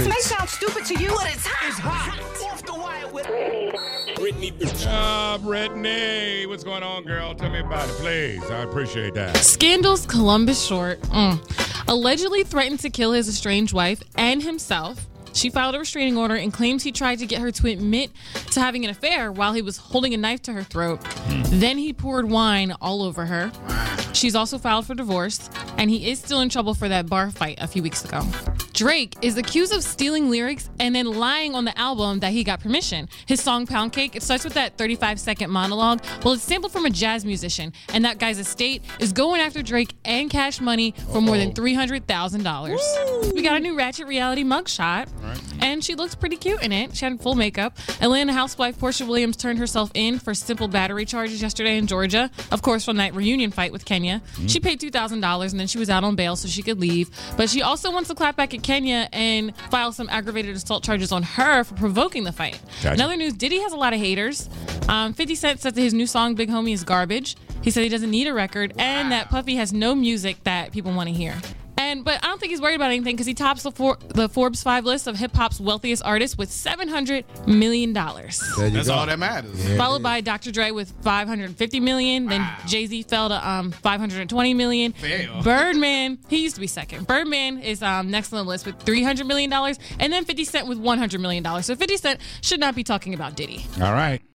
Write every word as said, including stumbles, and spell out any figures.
This may sound stupid to you, but it's hot. It's hot. Off the wire with Brittany. Uh, Brittany, what's going on, girl? Tell me about it, please. I appreciate that. Scandals Columbus Short mm, allegedly threatened to kill his estranged wife and himself. She filed a restraining order and claims he tried to get her to admit to having an affair while he was holding a knife to her throat. Mm. Then he poured wine all over her. She's also filed for divorce, and he is still in trouble for that bar fight a few weeks ago. Drake is accused of stealing lyrics and then lying on the album that he got permission. His song Pound Cake, it starts with that thirty-five second monologue. Well, it's sampled from a jazz musician, and that guy's estate is going after Drake and Cash Money for Uh-oh. more than three hundred thousand dollars. We got a new Ratchet reality mugshot, right. and she looks pretty cute in it. She had full makeup. Atlanta housewife Portia Williams turned herself in for simple battery charges yesterday in Georgia, of course, from that reunion fight with Kenya. Mm-hmm. She paid two thousand dollars, and then she was out on bail so she could leave. But she also wants to clap back at Kenya and file some aggravated assault charges on her for provoking the fight. Gotcha. In other news, Diddy has a lot of haters. Um, fifty Cent said that his new song, Big Homie, is garbage. He said he doesn't need a record, wow. and that Puffy has no music that people want to hear. And But I don't think he's worried about anything because he tops the, for, the Forbes five list of hip-hop's wealthiest artists with seven hundred million dollars. That's go. all that matters. Yeah, Followed by Doctor Dre with five hundred fifty million dollars. Wow. Then Jay-Z fell to um, five hundred twenty million dollars. Fail. Birdman, he used to be second. Birdman is um, next on the list with three hundred million dollars. And then fifty Cent with one hundred million dollars. So fifty Cent should not be talking about Diddy. All right.